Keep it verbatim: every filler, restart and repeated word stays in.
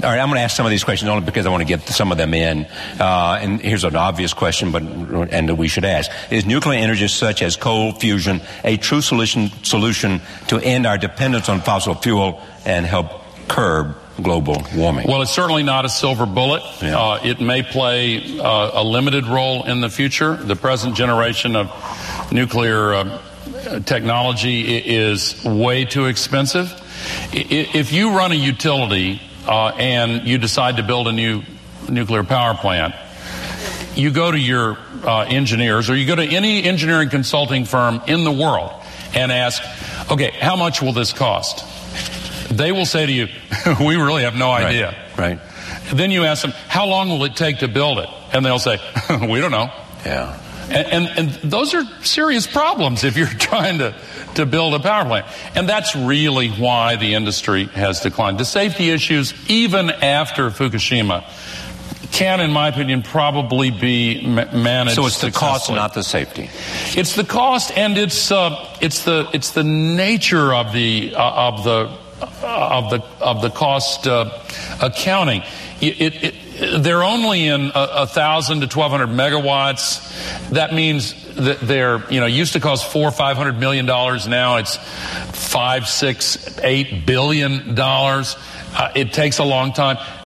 All right, I'm going to ask some of these questions only because I want to get some of them in. Uh, and here's an obvious question, but and that we should ask: is nuclear energy, such as coal fusion, a true solution solution to end our dependence on fossil fuel and help curb global warming? Well, it's certainly not a silver bullet. Yeah. Uh, it may play uh, a limited role in the future. The present generation of nuclear uh, technology is way too expensive. If you run a utility uh, and you decide to build a new nuclear power plant, you go to your uh, engineers, or you go to any engineering consulting firm in the world and ask, okay, how much will this cost? They will say to you, we really have no idea. Right. right. Then you ask them, how long will it take to build it? And they'll say, we don't know. Yeah. And, and, and those are serious problems if you're trying to, to build a power plant. And that's really why the industry has declined. The safety issues, even after Fukushima, can, in my opinion, probably be ma- managed. So it's the cost, not the safety. It's the cost, and it's uh, it's the it's the nature of the uh, of the uh, of the of the cost uh, accounting. It, it, it, they're only in a, a thousand to twelve hundred megawatts. That means that they're, you know, used to cost four or five hundred million dollars. Now it's five, six, eight billion dollars. Uh, it takes a long time.